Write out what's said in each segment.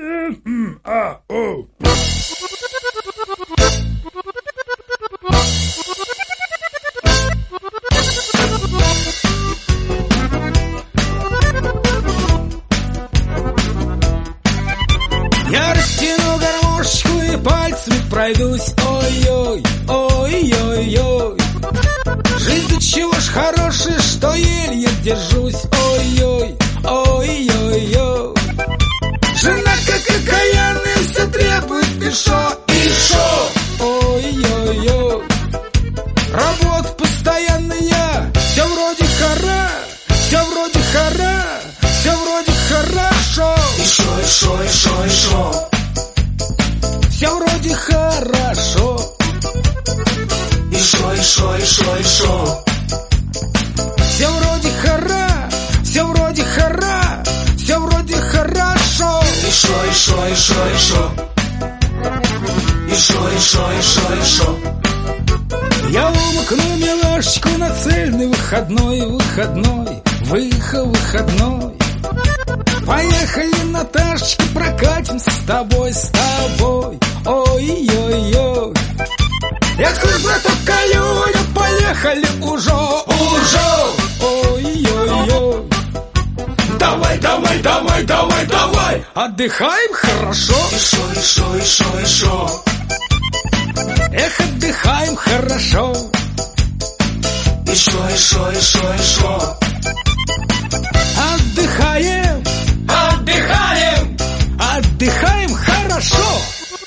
Я растяну гармошечку и пальцами пройдусь. Ой-ой, ой-ой-ой. Жизнь до чего ж хорошая, что еле держусь. Ой-ой, ой-ой-ой. Жена как окаянная, все требует и шо. Ой-ой-ой. Работа постоянная, все вроде хара, все вроде хара, все вроде хорошо. И шо. Все вроде хорошо. И шо. Все вроде хара, все вроде хара, все вроде хорошо. И шо. И шо. Я умыкну милашечку на цельный выходной, выходной. Поехали, Наташечка, прокатимся с тобой. Ой-ой-ой. Я слышу, браток, Калюня, поехали уже. Ой-ой-ой. Давай. Отдыхаем хорошо. И шо. Эх, отдыхаем хорошо. И шо. Отдыхаем хорошо.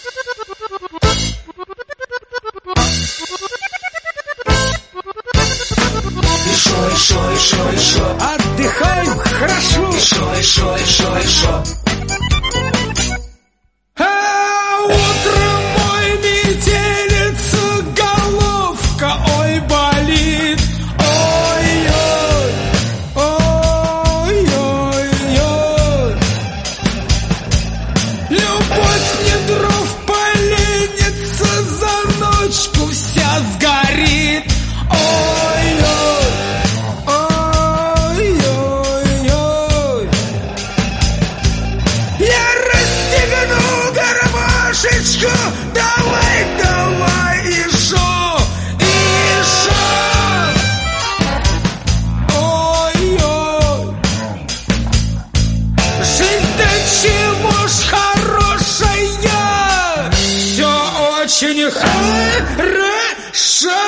И шо. Отдыхаем хорошо. И шо. А утром мой метелица головка, ой, болит. Ой-ой. Любовь мне дров поленится, за ночку вся сгорит. Ой-ой. Я расстегну гармошечку, давай, и шо. Ой-ой. Жизнь до чего ж хорошая, все очень хорошо.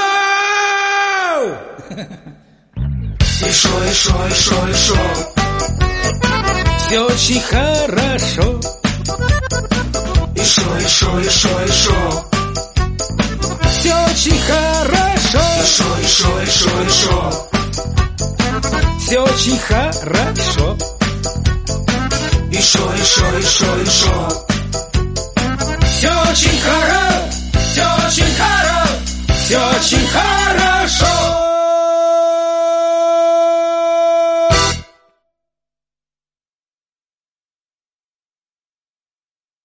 И шо. Все очень хорошо. И шо. Все очень хорошо. И шо. Все очень хорошо. И шо. Все очень хорошо. Все очень хорошо.